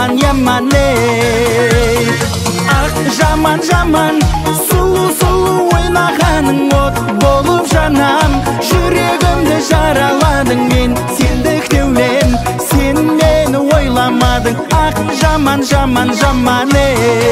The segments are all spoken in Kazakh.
яман ей. Ақ жаман сұлу ойнағаның от болып жанам. Жүрегімді жараладың мен сендіктеулен, сен мені ойламадың. Ақ жаман ей.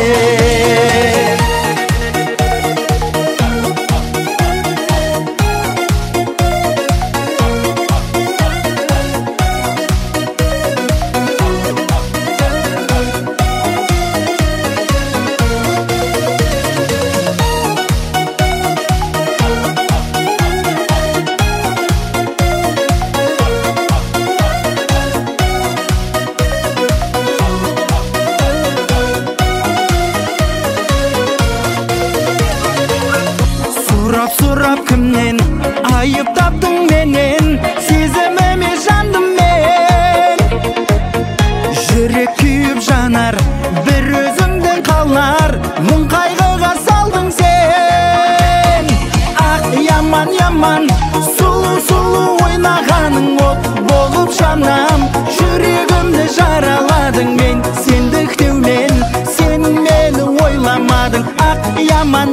Сұрап кімнен айып таптың менен, сезіміме жандым мен. Жүрек күйіп жанар, бір өзіңден қалар, мұң қайғыға салдың сен. Ақ яман сұлу ойнағаның от болып жанам. Жүрегімді жараладың мен сендіктеулен, сен мені ойламадың. Ақ яман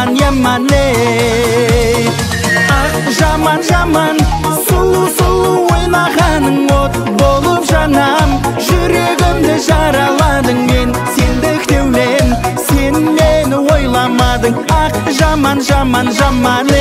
ей. Ақ жаман сұлу ойнағаның от болып жанам. Жүрегімді жараладың мен сендіктеулен, сен мені ойламадың. Ақ жаман